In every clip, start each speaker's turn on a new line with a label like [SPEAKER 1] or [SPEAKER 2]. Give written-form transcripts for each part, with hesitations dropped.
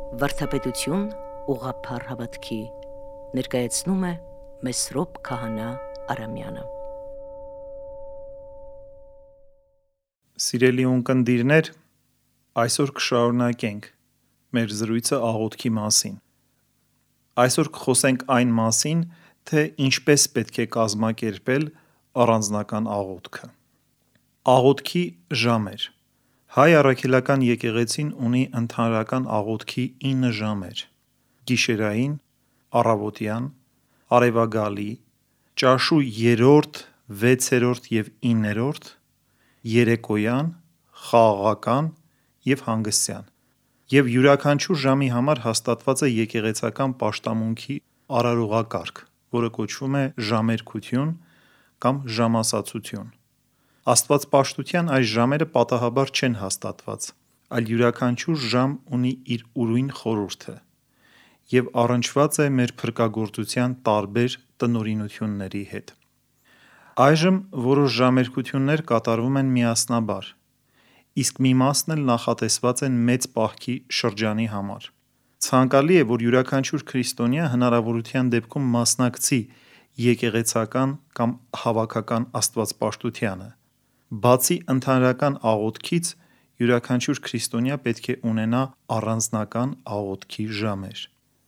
[SPEAKER 1] Վարդապետություն ուղղափառ հավատքի ներկայացնում է Մեսրոպ Քահանա Արամյանը։
[SPEAKER 2] Սիրելի ունկնդիրներ, այսօր կշարունակենք մեր զրույցը աղոթքի մասին։ Այսօր կխոսենք այն մասին, թե ինչպես պետք է կազմակերպել առանձնական աղոթքը։ Աղոթքի ժամեր։ Հայ առաքելական եկեղեցին ունի ընդհանրական աղոթքի 9 ժամեր՝ գիշերային, առավոտյան, արևագալի, ճաշու 3-րդ, 6-րդ և 9-րդ, երեկոյան, խաղաղական և հանգստյան, և յուրաքանչյուր ժամի համար հաստատված է եկեղեցական պաշտամունքի արարողակարգ, որը կոչվում է ժամերգություն կամ ժամասացություն։ Աստվածպաշտության այս ժամերը պատահաբար չեն հաստատված, այլ յուրաքանչյուր ժամ ունի իր ուրույն խորհուրդը և առնչված է մեր փրկagործության տարբեր տնօրինությունների հետ։ Այժմ որոշ ժամերգություններ կատարվում են միասնաբար, իսկ մի մասն էլ նախատեսված են մեծ պահքի շրջանի համար։ Ցանկալի է, որ յուրաքանչյուր քրիստոնյա հնարավորության դեպքում մասնակցի եկեղեցական կամ հավաքական աստվածպաշտությանը։ Բացի ընդհանրական աղոթքից, յուրաքանչյուր քրիստոնյա պետք է ունենա առանձնական աղոթքի ժամեր։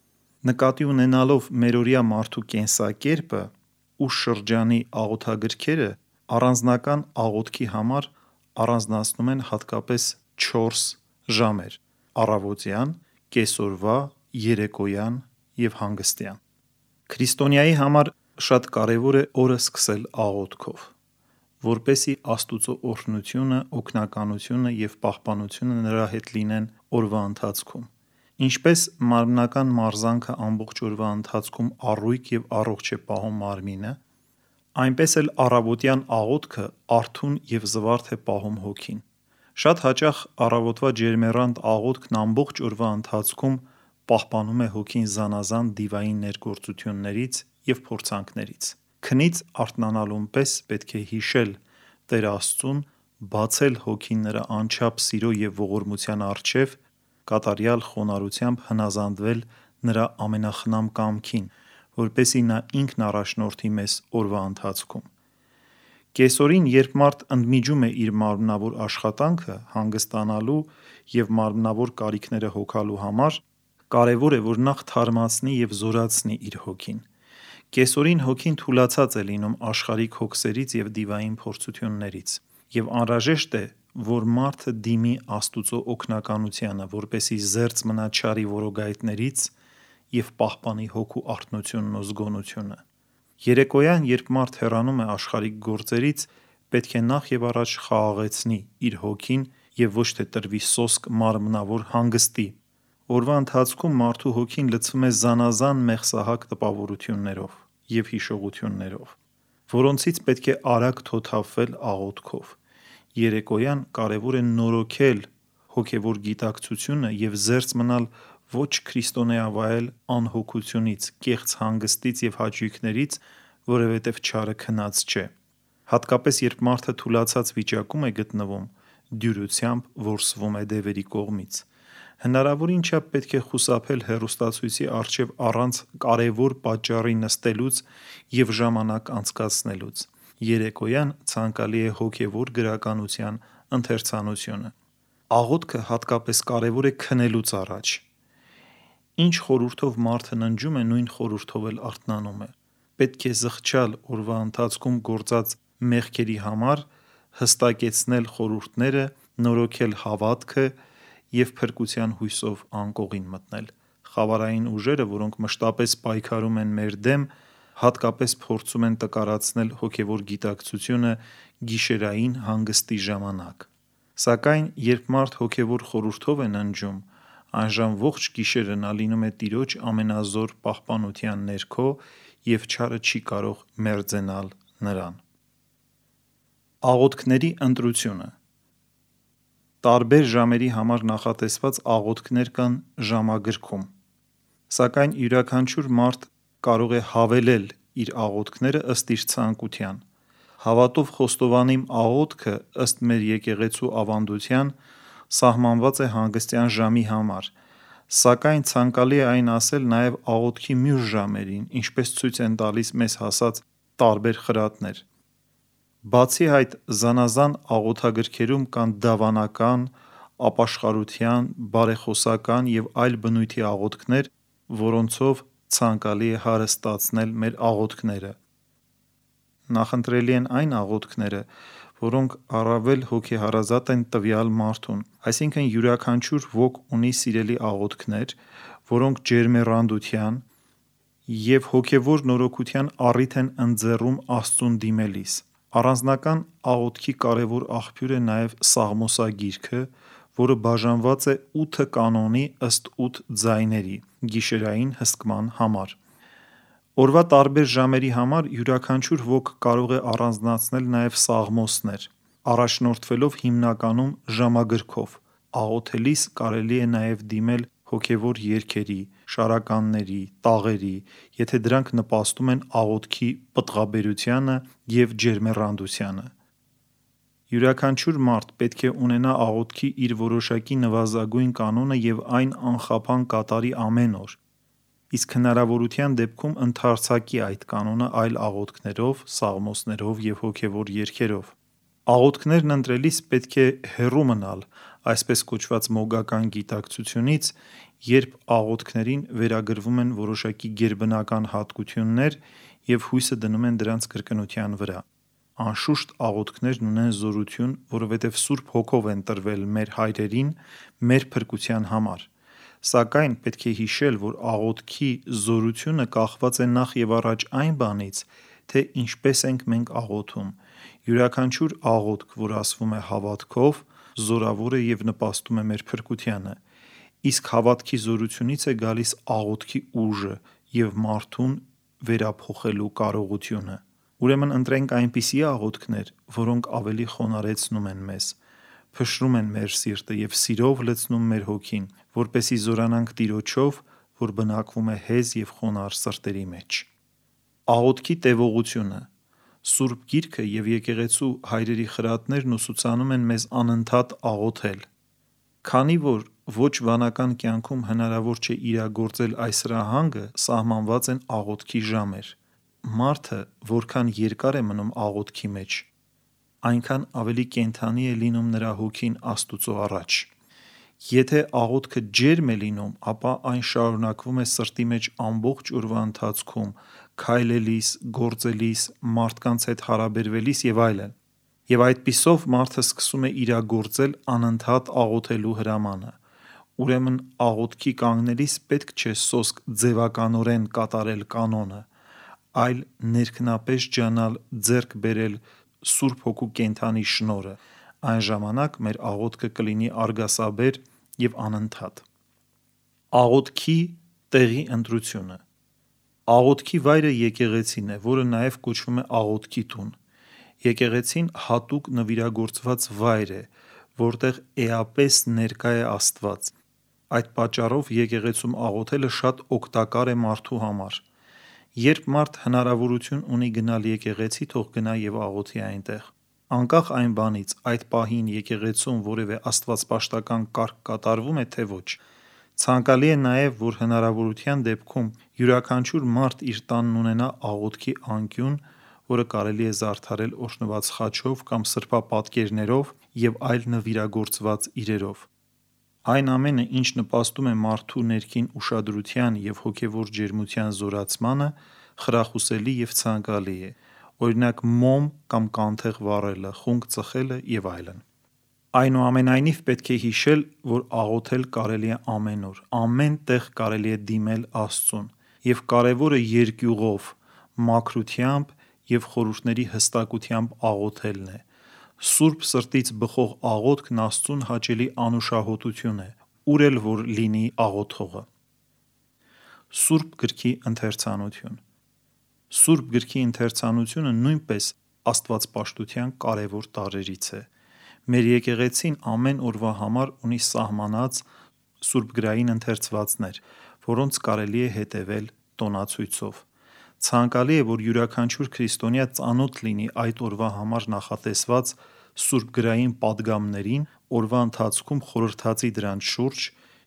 [SPEAKER 2] Նկատի ունենալով մերօրյա մարդու կենսակերպը ու շրջանի աղոթագրքերը, առանձնական աղոթքի համար առանձնացնում են հատկապես 4 ժամեր՝ առավոտյան, կեսօրվա, երեկոյան և հանգստյան։ Քրիստոնյայի համար շատ կարևոր է օրը սկսել աղոթքով, որպեսզի Աստծո օրհնությունը, օգնականությունը և պահպանությունը նրա հետ լինեն օրվա ընթացքում։ Ինչպես մարմնական մարզանքը ամբողջ օրվա ընթացքում առույգ և առողջ է պահում մարմինը, այնպես էլ առավոտյան աղոթքը արթուն և զվարթ է պահում հոգին։ Շատ հաճախ առավոտվա ջերմեռանդ աղոթքն ամբողջ օրվա ընթացքում պահպանում է հոգին զանազան դիվային ներգործություններից և փորձանքներից։ Քնից արթնանալուն պես պետք է հիշել Տեր Աստծուն, բացել հոգին նրա անչափ սիրո և ողորմության առջև, կատարյալ խոնարհությամբ հնազանդվել նրա ամենախնամ կամքին, որպեսզի նա ինքն առաջնորդի մեզ օրվա ընթացքում։ Կեսօրին, երբ մարդ ընդմիջում է իր մարմնավոր աշխատանքը հանգստանալու և մարմնավոր կարիքները հոգալու համար, կարևոր է, որ նախ թարմացնի և զորացնի իր հոգին։ Կեսօրին հոգին թուլացած է լինում աշխարհիկ հոգսերից և դիվային փորձություններից, և անհրաժեշտ է, որ մարդը դիմի Աստծո օգնականությանը, որպեսզի զերծ մնա չարի որոգայթներից և պահպանի հոգու արթնությունն ու զգոնությունը։ Երեկոյան, երբ մարդ հեռանում է աշխարհիկ գործերից, պետք է նախ և առաջ խաղաղեցնի իր հոգին և ոչ թե տրվի սոսկ մարմնավոր հանգստի։ Օրվա ընթացքում մարդու հոգին լցվում է զանազան մեղսահակ տպավորություններով և հիշողություններով, որոնցից պետք է արագ թոթափվել աղոթքով։ Երեկոյան կարևոր է նորոգել հոգևոր գիտակցությունը և զերծ մնալ ոչ քրիստոնեավայել անհոգությունից, կեղծ հանգստից և հաճույքներից, որովհետև չարը քնած չէ։ Հատկապես երբ մարդը թուլացած վիճակում է գտնվում, դյուրությամբ որսվում է դևերի կողմից։ Հնարավորին չափ պետք է խուսափել հեռուստացույցի առջև առանց կարևոր պատճառի նստելուց և ժամանակ անցկացնելուց։ Երեկոյան ցանկալի է հոգևոր գրականության ընթերցանությունը։ Աղոթքը հատկապես կարևոր է քնելուց առաջ։ Ինչ խորհուրդով մարդը ննջում է, նույն խորհուրդով էլ արթնանում է։ Պետք է զղջալ օրվա ընթացքում գործած մեղքերի համար, հստակեցնել խորհուրդները, նորոգել հավատքը և փրկության հույսով անկողին մտնել։ Խավարային ուժերը, որոնք մշտապես պայքարում են մեր դեմ, հատկապես փորձում են տկարացնել հոգևոր գիտակցությունը գիշերային հանգստի ժամանակ։ Սակայն երբ մարդ հոգևոր խորհուրդով է ննջում, այժմ ողջ գիշերը նա լինում է Տիրոջ ամենազոր պահպանության ներքո և չարը չի կարող մերձենալ նրան։ Աղոթքների ընտրությունը։ Տարբեր ժամերի համար նախատեսված աղոթքներ կան ժամագրքում, սակայն յուրաքանչյուր մարդ կարող է հավելել իր աղոթքները ըստ իր ցանկության։ Հավատով խոստովանիմ աղոթքը, ըստ մեր եկեղեցու ավանդության, սահմանված է հանգստյան ժամի համար, Սակայն ցանկալի է այն ասել նաև աղոթքի մյուս ժամերին, ինչպես ցույց են տալիս մեզ հասած տարբեր խրատներ։ Բացի այդ, զանազան աղոթագրքերում կան դավանական, ապաշխարության, բարեխոսական և այլ բնույթի աղոթքներ, որոնցով ցանկալի է հարստացնել մեր աղոթքները։ Նախընտրելի են այն աղոթքները, որոնք առավել հոգեհարազատ են տվյալ մարդուն, այսինքն յուրաքանչյուր ոք ունի սիրելի աղոթքներ, որոնք ջերմեռանդության և հոգևոր նորոգության առիթ են ընձեռում Աստծուն դիմելիս։ Առանձնական աղոթքի կարևոր աղբյուր է նաև Սաղմոսագիրքը, որը բաժանված է 8 կանոնի ըստ 8 ձայների՝ գիշերային հսկման համար։ Օրվա տարբեր ժամերի համար յուրաքանչյուր ոք կարող է առանձնացնել նաև սաղմոսներ, առաջնորդվելով հիմնականում ժամագրքով։ Աղոթելիս կարելի է նաև դիմել հոգևոր երգերի, շարականների, տաղերի, եթե դրանք նպաստում են աղոթքի պտղաբերությանը և ջերմեռանդությանը։ Յուրաքանչյուր մարդ պետք է ունենա աղոթքի իր որոշակի նվազագույն կանոնը և այն անխափան կատարի ամեն օր, իսկ հնարավորության դեպքում ընդարձակի այդ կանոնը այլ աղոթքներով, սաղմոսներով և հոգևոր երգերով։ Աղոթքներն ընտրելիս պետք է հեռու մնալ այսպես կոչված մոգական գիտակցությունից, երբ աղոթքներին վերագրվում են որոշակի գերբնական հատկություններ և հույսը դնում են դրանց կրկնության վրա։ Անշուշտ աղոթքներն ունեն զորություն, որովհետև Սուրբ Հոգով են տրվել մեր հայրերին մեր փրկության համար։ Սակայն պետք է հիշել, որ աղոթքի զորությունը կախված է նախ և առաջ այն բանից, թե ինչպես ենք մենք աղոթում։ Յուրաքանչյուր աղոթք, որ ասվում է հավատքով, զորավոր է և նպաստում է մեր փրկությանը, իսկ հավատքի զորությունից է գալիս աղոթքի ուժը և մարդուն վերափոխելու կարողությունը։ Ուրեմն ընտրենք այնպիսի աղոթքներ, որոնք ավելի խոնարհեցնում են մեզ, փշրում են մեր սիրտը և սիրով լցնում մեր հոգին, որպեսզի զորանանք Տիրոջով, որ բնակվում է հեզ և խոնարհ սրտերի մեջ։ Աղոթքի տևողությունը։ Սուրբ Գիրքը և եկեղեցու հայրերի խրատներն ուսուցանում են մեզ անընդհատ աղոթել։ Քանի որ ոչ վանական կյանքում հնարավոր չէ իրագործել այս հրահանգը, սահմանված են աղոթքի ժամեր։ Մարդը որքան երկար է մնում աղոթքի մեջ, այնքան ավելի կենդանի է լինում նրա հոգին Աստուծո առաջ։ Եթե աղոթքը ջերմ է լինում, ապա այն շարունակվում է սրտի մեջ ամբողջ օրվա ընթացքում, քայլելիս, գործելիս, մարդկանց հետ հարաբերվելիս և այլն։ Եվ այդպիսով մարդը սկսում է իրագործել անընդհատ աղոթելու հրամանը։ Ուրեմն աղոթքի կանգնելիս պետք չէ սոսկ ձևականորեն կատարել կանոնը, այլ ներքնապես ջանալ ձեռք բերել Սուրբ Հոգու կենդանի շնորհը, այն ժամանակ մեր աղոթքը կլինի արգասաբեր և անընդհատ։ Աղոթքի տեղի ընտրությունը։ Աղոթքի վայրը եկեղեցին է, որը նաև կոչվում է աղոթքի տուն։ Եկեղեցին հատուկ նվիրագործված վայր է, որտեղ էապես ներկա է Աստված։ Այդ պատճառով եկեղեցում աղոթելը շատ օգտակար է մարդու համար։ Երբ մարդ հնարավորություն ունի գնալ եկեղեցի, թող գնա և աղոթի այնտեղ։ Անկախ այն բանից այդ պահին եկեղեցում որևէ աստվածպաշտական կարգ կատարվում է, թե ոչ։ Ցանկալի է նաև, որ հնարավորության դեպքում յուրաքանչյուր մարդ իր տանն ունենա աղոթքի անկյուն, որը կարելի է զարդարել օրհնված խաչով կամ սրբապատկերներով և այլ նվիրագործված իրերով։ Այն ամենը, ինչ նպաստում է մարդու ներքին ուշադրության և հոգևոր ջերմության զորացմանը, խրախուսելի և ցանկալի է, օրինակ մոմ կամ կանթեղ վառելը, խունկ ծխելը և այլն։ Այնուամենայնիվ պետք է հիշել, որ աղոթել կարելի է ամեն օր, ամեն տեղ կարելի է դիմել Աստծուն, և կարևորը երկյուղով, մաքրությամբ և խորհուրդների հստակությամբ աղոթելն է։ Սուրբ սրտից բխող աղոթքն Աստծուն հաճելի անուշահոտություն է, ուր էլ որ լինի աղոթողը։ Սուրբ գրքի ընթերցանություն։ Սուրբ գրքի ընթերցանությունը նույնպես աստվածպաշտության կարևոր տարրերից է։ Մեր եկեղեցին ամեն օրվա համար ունի սահմանած սուրբգրային ընթերցվածներ, որոնց կարելի է հետևել տոնացույցով։ Ցանկալի է, որ յուրաքանչյուր քրիստոնյա ծանոթ լինի այդ օրվա համար նախատեսված սուրբգրային պատգամներին, օրվա ընթացքում խորհրդածի դրանց շուրջ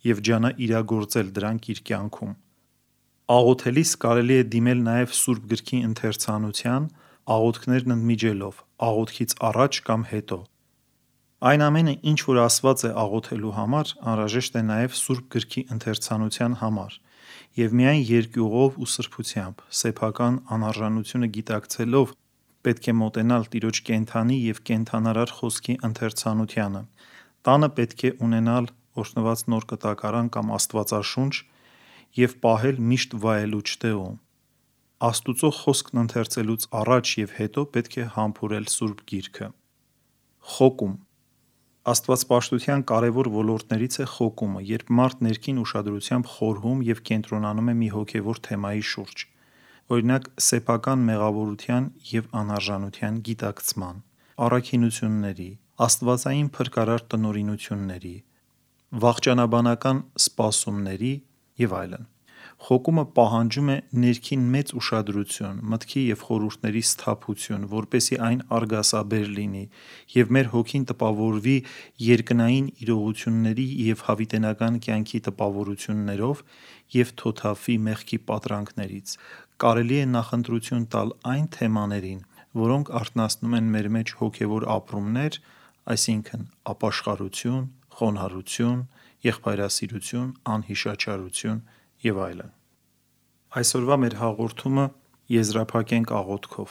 [SPEAKER 2] եւ ջանա իրագործել դրանք իր կյանքում։ Աղոթելիս կարելի է դիմել նաև Սուրբ գրքի ընթերցանության, աղոթքներն ընդմիջելով, աղոթքից առաջ կամ հետո։ Այն ամենը, ինչ որ ասված է աղոթելու համար, անհրաժեշտ է նաև Սուրբ գրքի ընթերցանության համար, եւ միայն երկյուղով ու սրբությամբ, սեփական անարժանությունը գիտակցելով պետք է մոտենալ Տիրոջ կենդանի եւ կենդանարար խոսքի ընթերցանությանը։ Տանը պետք է ունենալ օրհնված նոր կտակարան կամ Աստվածաշունչ եւ պահել միշտ վայելուչ տեղում։ Աստուծո խոսքն ընթերցելուց առաջ եւ հետո պետք է համբուրել Սուրբ Գիրքը։ Խոկում Աստվածպաշտության կարևոր ոլորտներից է խոկումը, երբ մարդ ներքին ուշադրությամբ խորհում եւ կենտրոնանում է մի հոգեվոր թեմայի շուրջ, օրինակ սեփական մեղավորության եւ անարժանության գիտակցման, առաքինությունների, աստվածային փրկարար տնօրինությունների, վախճանաբանական սպասումների եւ այլն։ Խոկումը պահանջում է ներքին մեծ ուշադրություն, մտքի եւ խորհուրդների սթափություն, որպեսզի այն արգասաբեր լինի եւ մեր հոգին տպավորվի երկնային իրողությունների եւ հավիտենական կյանքի տպավորություններով եւ թոթափվի մեղքի պատրանքներից։ Կարելի է նախընտրություն տալ այն թեմաներին, որոնք արթնացնում են մեր մեջ հոգեվոր ապրումներ, այսինքն ապաշխարություն, խոնարհություն, եղբայրասիրություն, անհիշաչարություն եւ այլն։ Այսօրվա մեր հաղորդումը եզրափակենք աղոթքով։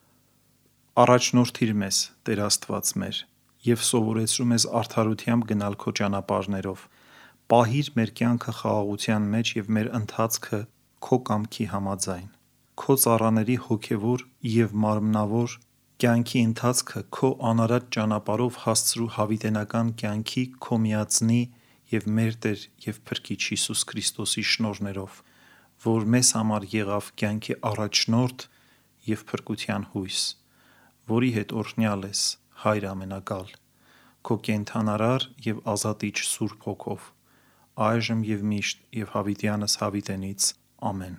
[SPEAKER 2] Առաջնորդիր մեզ, Տեր Աստված մեր, եւ սովորեցրու մեզ արդարությամբ գնալ քո ճանապարհներով։ Պահիր մեր կյանքը խաղաղության մեջ եւ մեր ընթացքը քո կամքի համաձայն։ Քո ծառաների հոգեվոր եւ մարմնավոր կյանքի ընթացքը քո անարատ ճանապարհով հասցրու հավիտենական կյանքի քո միածնի եւ մեր Տեր եւ Փրկիչ Հիսուս Քրիստոսի շնորհներով, որ մեզ համար եղավ կյանքի առաջնորդ եւ փրկության հույս, որի հետ օրհնյալ ես, Հայր ամենակալ, քո կենդանարար եւ ազատիչ Սուրբ Հոգով, այժմ եւ միշտ եւ հավիտյանս հավիտենից։ Ամեն։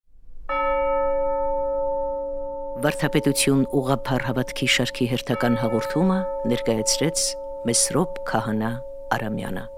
[SPEAKER 1] Վարդապետություն ուղղափառ հավատքի շարքի հերթական հաղորդումը ներկայացրեց Մեսրոպ Քահանա Արամյանը։